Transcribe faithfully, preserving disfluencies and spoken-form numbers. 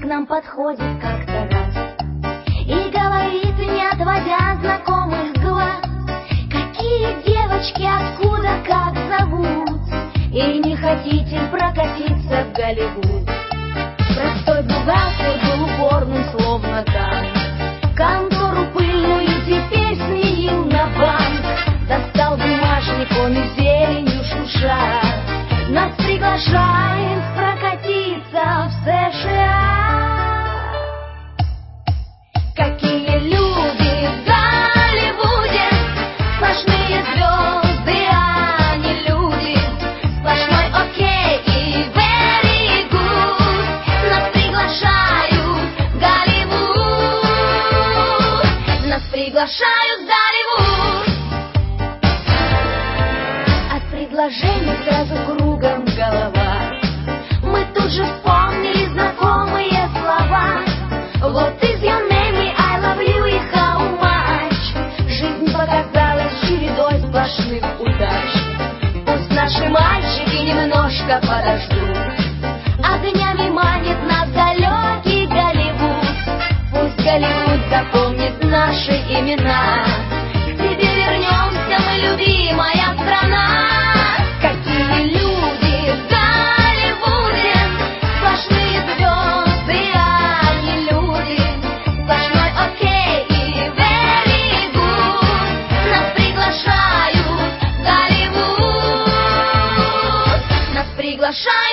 нам подходит как-то раз и говорит, не отводя знакомых глаз: какие девочки, откуда, как зовут, и не хотите прокатиться в Голливуд? Простой бухгалтер был упорным, словно танк, контору пыльную теперь сменил на банк. Достал бумажник он и зеленью шуша, нас приглашает прокатиться в США. Какие люди в Голливуде, сплошные звезды, а не люди. Сплошной окей и very good. Нас приглашают в Голливуд. Нас приглашают в Голливуд. От предложений сразу кругом голова. Мы тут же вспомнили знакомые слова. What is your name, I love you и how much. Жизнь показалась чередой сплошных удач. Пусть наши мальчики немножко подождут, огнями манит нас далекий Голливуд. Пусть Голливуд запомнит наши имена. К тебе вернемся мы, любимая страна. Какие люди в Голливуде, сплошные звезды, а не люди. Сплошной окей и very good. Нас приглашают в Голливуд. Нас приглашают.